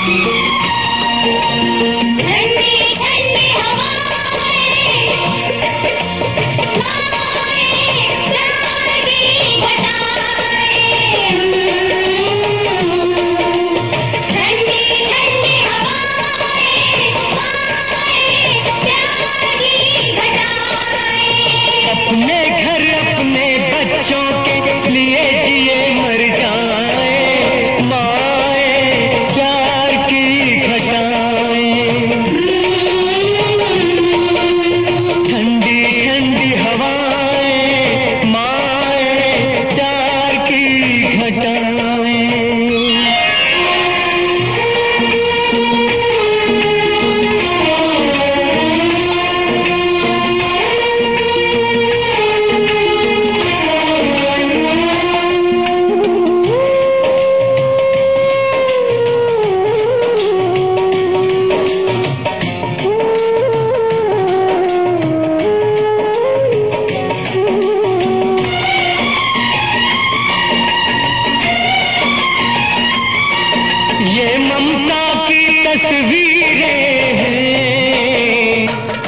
तस्वीरें हैं,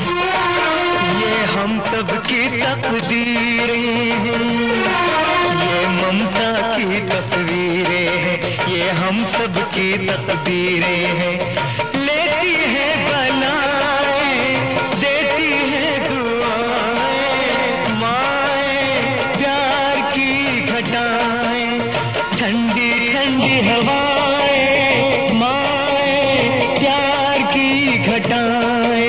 ये हम सब की तकदीरें हैं। ये ममता की तस्वीरें हैं, ये हम सब की तकदीरें हैं। लेती है बनाए, देती है दुआएं, माएं प्यार की घटाएं, ठंडी ठंडी हवाएं, माएं प्यार की घटाएं।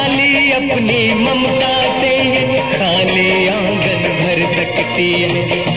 खाली अपनी ममता से खाली आंगन भर सकती है।